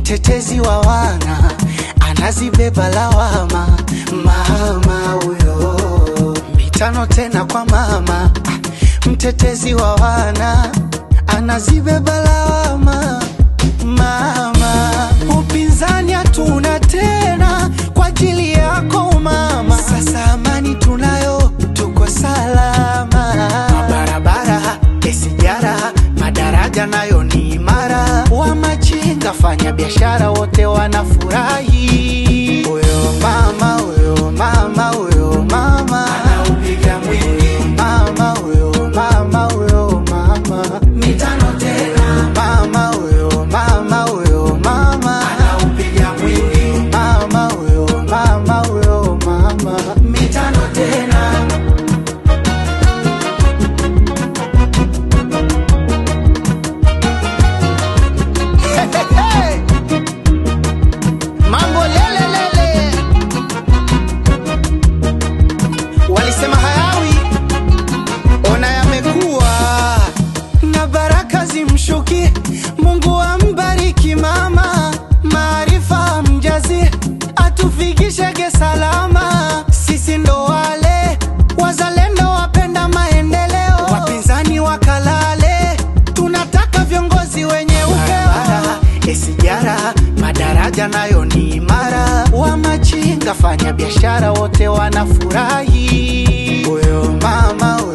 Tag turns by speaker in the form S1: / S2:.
S1: mtetezi wa wana, anazibeba lawama. Mama huyo, mitano tena kwa mama, mtetezi wa wana, anazibeba lawama. Mama, upinzani hatuna tena kwa ajili yako mama. Sasa amani tunayo, tuko salama. Mabarabara, SGR, madaraja nayo ni imara. Wamachinga, fanya biashara, wote wanafurahi. Uyo mama, uyo mama, uyo mama, anaupiga mwingi. Mama, uyo mama, uyo mama, mitano tena. Mama, uyo mama, uyo mama, anaupiga mwingi. Mama, uyo mama, uyo mama, mitano tena. Mambo lele lele, walisema hayawi, ona yamekuwa. Na baraka zimshuki, Mungu ambariki mama. Maarifa mjazi, atufikishe salama. Sisi ndo wale wazalendo, wapenda maendeleo. Wapinzani wakalale, tunataka viongozi wenye upeo. SGR, madaraja nayo ni imara. Wamachinga, fanya biashara, wote wanafurahi. Uyo mama,